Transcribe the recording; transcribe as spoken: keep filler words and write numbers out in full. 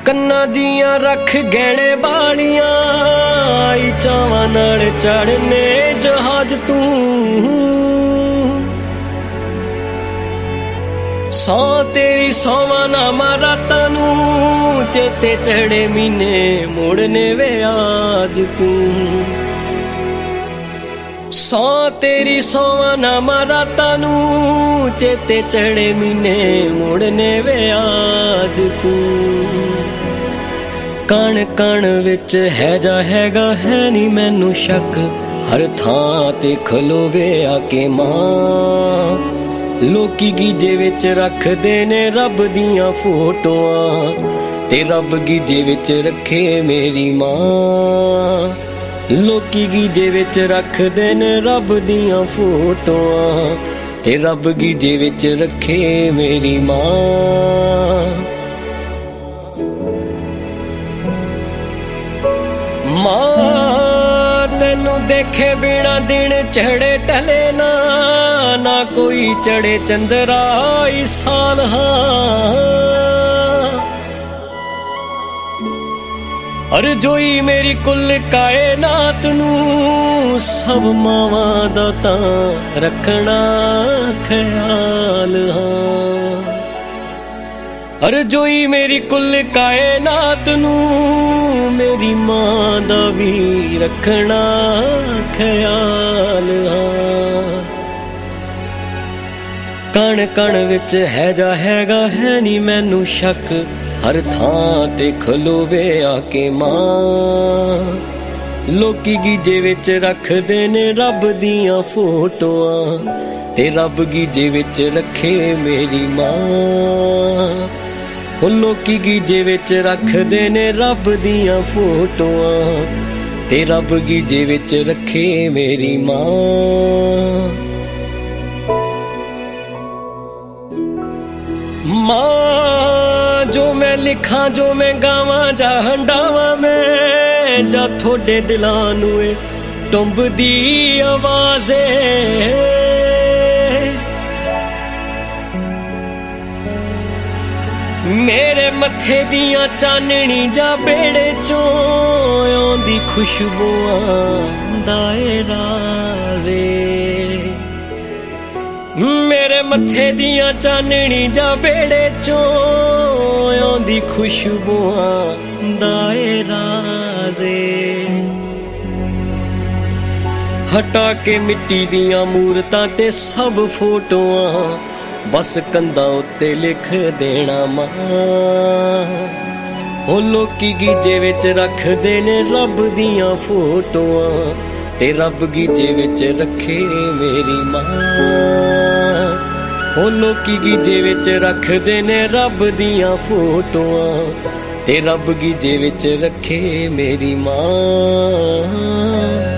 ਕੰਨਾਂ ਦੀਆਂ ਰੱਖ ਗਹਿਣੇ ਵਾਲੀਆਂ ਆਈ ਚਾਵਾਂ ਨਾਲ ਚੜਨੇ ਜਹਾਜ਼ ਤੂੰ ਸੌ ਤੇਰੀ ਸੌਵਾਂ ਨਾਮਾਂ ਰਾਤਾਂ ਨੂੰ ਚੇਤੇ ਚੜੇ ਮਹੀਨੇ ਮੋੜਨੇ ਵੇ ਅੱਜ ਤੂੰ ਸੌ ਤੇਰੀ ਸੌਵਾਂ ਨਾਮਾਂ ਰਾਤਾਂ ਨੂੰ ਚੇਤੇ ਚੜੇ ਮਹੀਨੇ ਮੋੜਨੇ ਵੇ ਅੱਜ ਤੂੰ ਕਣ ਕਣ ਵਿੱਚ ਹੈ ਜਾ ਹੈਗਾ ਹੈ ਨੀ ਮੈਨੂੰ ਸ਼ੱਕ ਹਰ ਥਾਂ ਤੇ ਖਲੋਵੇ ਆ ਕੇ ਮਾਂ ਲੋਕੀ ਗੀਜੇ ਵਿੱਚ ਰੱਖਦੇ ਨੇ ਰੱਬ ਦੀਆਂ ਫੋਟੋਆਂ ਤੇ ਰੱਬ ਗੀਜੇ ਵਿੱਚ ਰੱਖੇ ਮੇਰੀ ਮਾਂ ਲੋਕੀ ਗੀਜੇ ਵਿੱਚ ਰੱਖਦੇ ਨੇ ਰੱਬ ਦੀਆਂ ਫੋਟੋਆਂ ਤੇ ਰੱਬ ਗੀਜੇ ਵਿੱਚ ਰੱਖੇ ਮੇਰੀ ਮਾਂ ਮਾਂ ਤੈਨੂੰ ਦੇਖੇ ਬਿਨਾ ਦਿਨ ਚੜੇ ਟਲੇ ਨਾ ਨਾ ਕੋਈ ਚੜੇ ਚੰਦਰਾ ਇਸ ਸਾਲ ਹਾਂ ਅਰਜ਼ੋਈ ਮੇਰੀ ਕੁੱਲ ਕਾਇਨਾਤ ਨੂੰ ਸਭ ਮਾਵਾਂ ਦਾ ਤਾਂ ਰੱਖਣਾ ਖਿਆਲ ਹਾਂ ਅਰਜ਼ੋਈ ਮੇਰੀ ਕੁੱਲ ਕਾਇਨਾਤ ਨੂੰ ਮੇਰੀ ਮਾਂ ਦਾ ਵੀ ਰੱਖਣਾ ਖਿਆਲ ਹਾਂ ਕਣ ਕਣ ਵਿੱਚ ਹੈ ਜਾ ਹੈਗਾ ਹੈ ਨੀ ਮੈਨੂੰ ਸ਼ੱਕ ਹਰ ਥਾਂ ਤੇ ਖਲੋਵੇ ਆ ਕੇ ਮਾਂ ਲੋਕੀ ਗੀਜੇ ਵਿੱਚ ਰੱਖਦੇ ਨੇ ਰੱਬ ਦੀਆਂ ਫੋਟੋਆਂ ਤੇ ਰੱਬ ਗੀਜੇ ਵਿੱਚ ਰੱਖੇ ਮੇਰੀ ਮਾਂ ਉਹ ਲੋਕੀ ਗੀਜੇ ਵਿੱਚ ਰੱਖਦੇ ਨੇ ਰੱਬ ਦੀਆਂ ਫੋਟੋਆਂ ਤੇ ਰੱਬ ਗੀਜੇ ਵਿੱਚ ਰੱਖੇ ਮੇਰੀ ਮਾਂ ਮਾਂ ਜੋ ਮੈਂ ਲਿਖਾਂ ਜੋ ਮੈਂ ਗਾਵਾਂ ਜਾਂ ਹੰਡਾਵਾਂ ਮੈਂ ਜਾਂ ਤੁਹਾਡੇ ਦਿਲਾਂ ਨੂੰ ਏ ਟੁੰਬਦੀ ਆਵਾਜ਼ ਏ ਮੇਰੇ ਮੱਥੇ ਦੀਆਂ ਚਾਨਣੀ ਜਾਂ ਬੇੜੇ ਚੋਂ ਆਉਂਦੀ ਖੁਸ਼ਬੂਆਂ ਦਾ ਏ ਰਾਜ਼ ਏ ਮੇਰੇ ਮੱਥੇ ਦੀਆਂ ਚਾਨਣੀ ਜਾਂ ਬੇੜੇ ਚੋਂ ਆਉਂਦੀ ਖੁਸ਼ਬੂਆਂ ਦਾ ਏ ਰਾਜ਼ ਏ ਹਟਾ ਕੇ ਮਿੱਟੀ ਦੀਆਂ ਮੂਰਤਾਂ ਤੇ ਸਭ ਫੋਟੋਆਂ ਬਸ ਕੰਧਾਂ ਉੱਤੇ ਲਿਖ ਦੇਣਾ ਮਾਂ ਉਹ ਲੋਕੀ ਗੀਜੇ ਵਿੱਚ ਰੱਖਦੇ ਨੇ ਰੱਬ ਦੀਆਂ ਫੋਟੋਆਂ ਤੇ ਰੱਬ ਗੀਜੇ ਵਿੱਚ ਰੱਖੇ ਮੇਰੀ ਮਾਂ ਉਹ ਲੋਕੀ ਗੀਜੇ ਵਿੱਚ ਰੱਖਦੇ ਨੇ ਰੱਬ ਦੀਆਂ ਫੋਟੋਆਂ ਤੇ ਰੱਬ ਗੀਜੇ ਵਿੱਚ ਰੱਖੇ ਮੇਰੀ ਮਾਂ